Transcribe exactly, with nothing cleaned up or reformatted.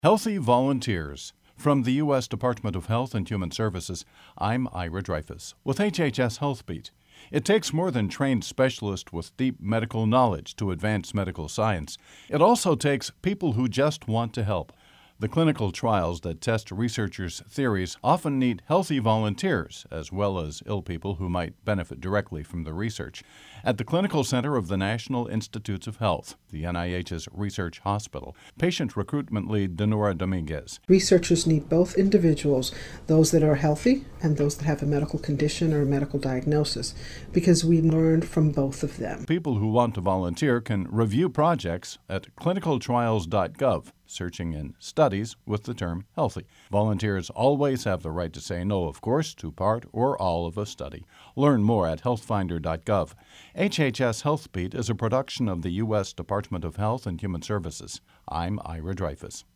Healthy Volunteers. From the U S Department of Health and Human Services, I'm Ira Dreyfus with H H S HealthBeat. It takes more than trained specialists with deep medical knowledge to advance medical science. It also takes people who just want to help. The clinical trials that test researchers' theories often need healthy volunteers, as well as ill people who might benefit directly from the research. At the Clinical Center of the National Institutes of Health, the N I H's research hospital, patient recruitment lead Denora Dominguez. Researchers need both individuals, those that are healthy and those that have a medical condition or a medical diagnosis, because we learn from both of them. People who want to volunteer can review projects at clinical trials dot gov. Searching in studies with the term healthy. Volunteers always have the right to say no, of course, to part or all of a study. Learn more at health finder dot gov. H H S HealthBeat is a production of the U S Department of Health and Human Services. I'm Ira Dreyfus.